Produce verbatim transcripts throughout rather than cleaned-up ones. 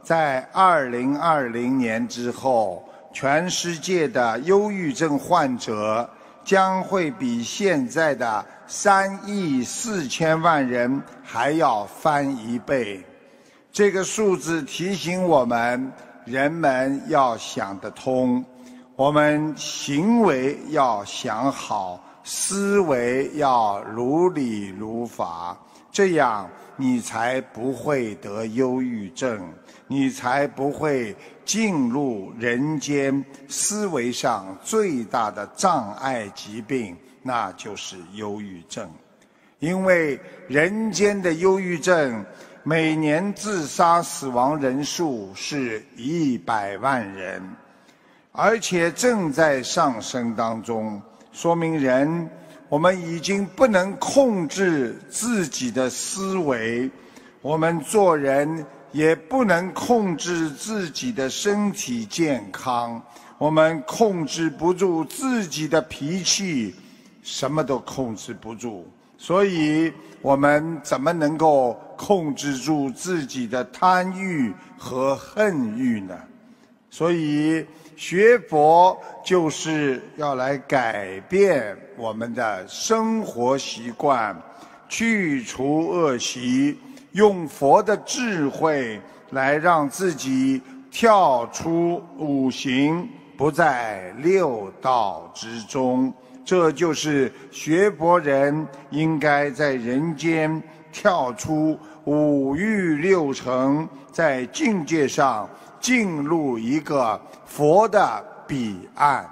在二零二零年之后，全世界的忧郁症患者将会比现在的三亿四千万人还要翻一倍。这个数字提醒我们，人们要想得通，我们行为要想好，思维要如理如法，这样你才不会得忧郁症，你才不会进入人间思维上最大的障碍疾病，那就是忧郁症。因为人间的忧郁症每年自杀死亡人数是一百万人，而且正在上升当中，说明人我们已经不能控制自己的思维，我们做人也不能控制自己的身体健康，我们控制不住自己的脾气，什么都控制不住，所以我们怎么能够控制住自己的贪欲和恨欲呢？所以学佛就是要来改变我们的生活习惯，去除恶习，用佛的智慧来让自己跳出五行，不在六道之中。这就是学佛人应该在人间跳出五欲六尘，在境界上进入一个佛的彼岸。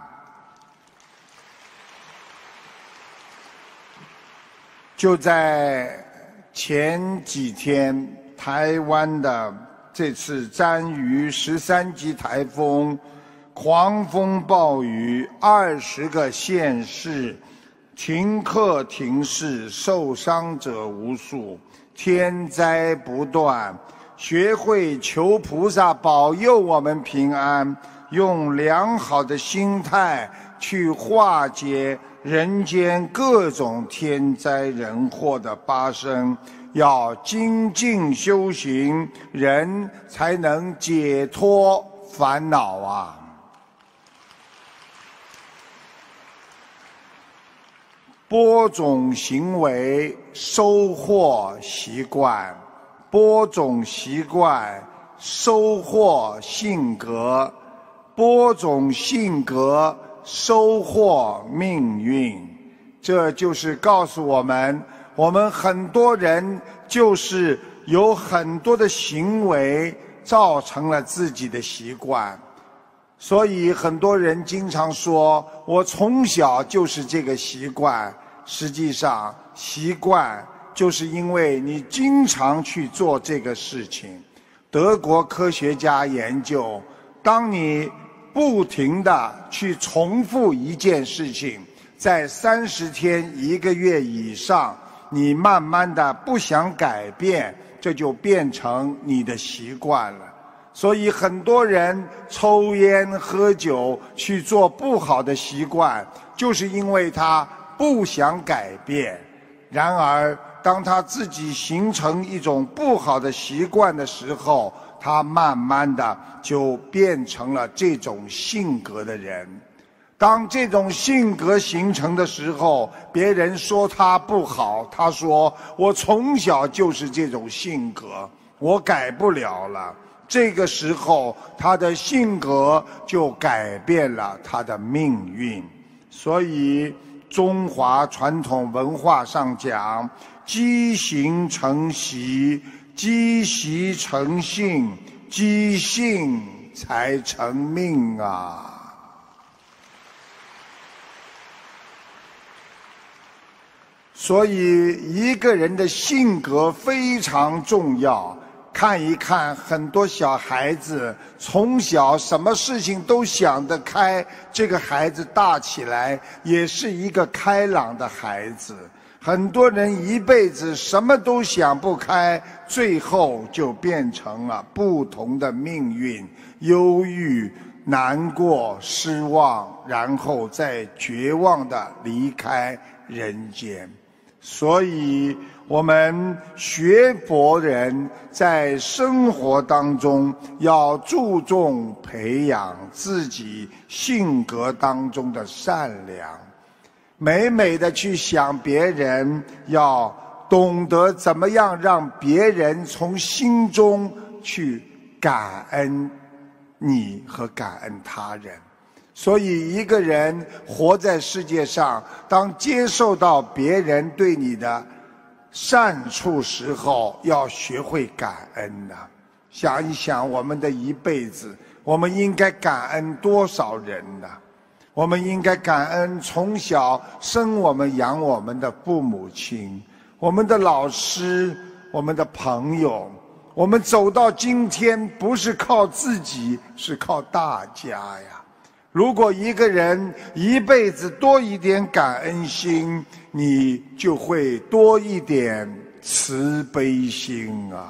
就在前几天，台湾的这次沾于十三级台风，狂风暴雨，二十个县市停课停市，受伤者无数，天灾不断。学会求菩萨保佑我们平安，用良好的心态去化解人间各种天灾人祸的发生，要精进修行，人才能解脱烦恼啊！播种行为，收获习惯；播种习惯，收获性格；播种性格，收获命运。这就是告诉我们，我们很多人就是有很多的行为造成了自己的习惯。所以很多人经常说，我从小就是这个习惯。实际上，习惯就是因为你经常去做这个事情。德国科学家研究，当你不停地去重复一件事情，在三十天、一个月以上，你慢慢的不想改变，这就变成你的习惯了。所以很多人抽烟喝酒去做不好的习惯，就是因为他不想改变。然而当他自己形成一种不好的习惯的时候，他慢慢的就变成了这种性格的人。当这种性格形成的时候，别人说他不好，他说我从小就是这种性格，我改不了了。这个时候他的性格就改变了他的命运。所以中华传统文化上讲，积行成习，积习成性，积性才成命啊。所以一个人的性格非常重要。看一看很多小孩子从小什么事情都想得开，这个孩子大起来也是一个开朗的孩子。很多人一辈子什么都想不开，最后就变成了不同的命运，忧郁、难过、失望，然后再绝望地离开人间。所以我们学佛人在生活当中要注重培养自己性格当中的善良，美美的去想别人，要懂得怎么样让别人从心中去感恩你和感恩他人。所以一个人活在世界上，当接受到别人对你的善处时候，要学会感恩的。想一想我们的一辈子，我们应该感恩多少人呢？我们应该感恩从小生我们养我们的父母亲，我们的老师，我们的朋友。我们走到今天不是靠自己，是靠大家呀。如果一个人一辈子多一点感恩心，你就会多一点慈悲心啊。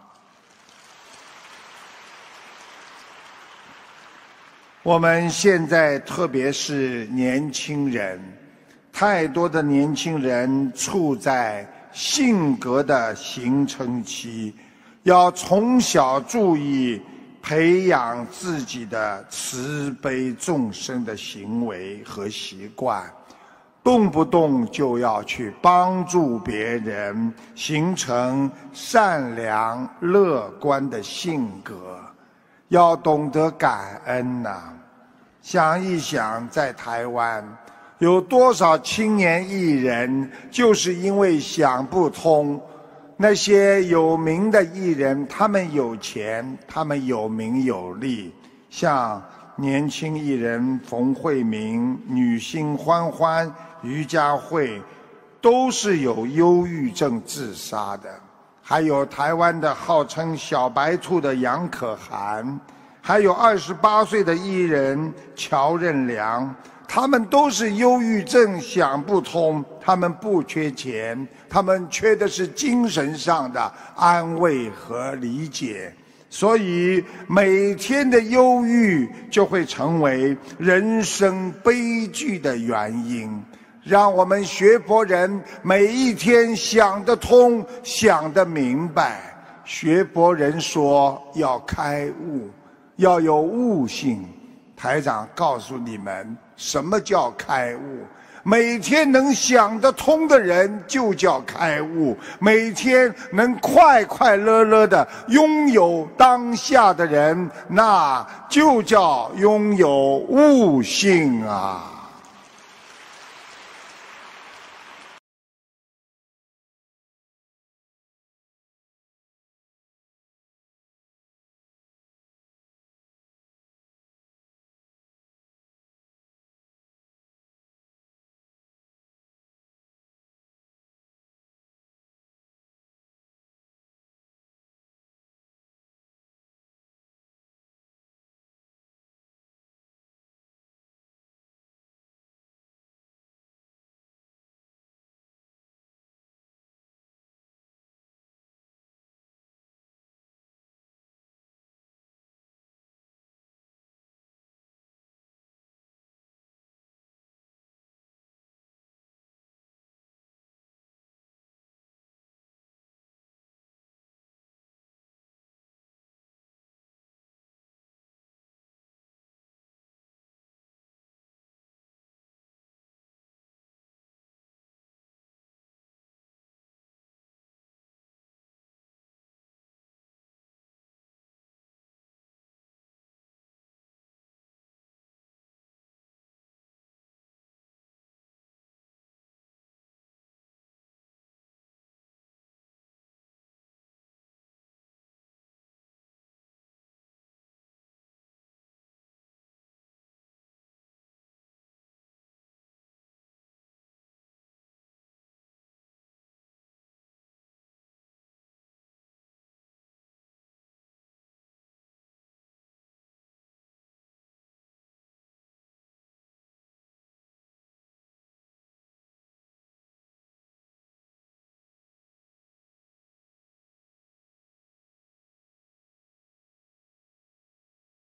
我们现在特别是年轻人，太多的年轻人处在性格的形成期，要从小注意培养自己的慈悲众生的行为和习惯，动不动就要去帮助别人，形成善良乐观的性格。要懂得感恩呐、啊！想一想，在台湾有多少青年艺人，就是因为想不通，那些有名的艺人，他们有钱，他们有名有利，像年轻艺人冯慧明、女星欢欢、于佳慧，都是有忧郁症自杀的。还有台湾的号称小白兔的杨可涵，还有二十八岁的艺人乔任梁，他们都是忧郁症想不通，他们不缺钱，他们缺的是精神上的安慰和理解。所以每天的忧郁就会成为人生悲剧的原因。让我们学佛人每一天想得通，想得明白。学佛人说要开悟，要有悟性。台长告诉你们，什么叫开悟？每天能想得通的人就叫开悟，每天能快快乐乐的拥有当下的人，那就叫拥有悟性啊。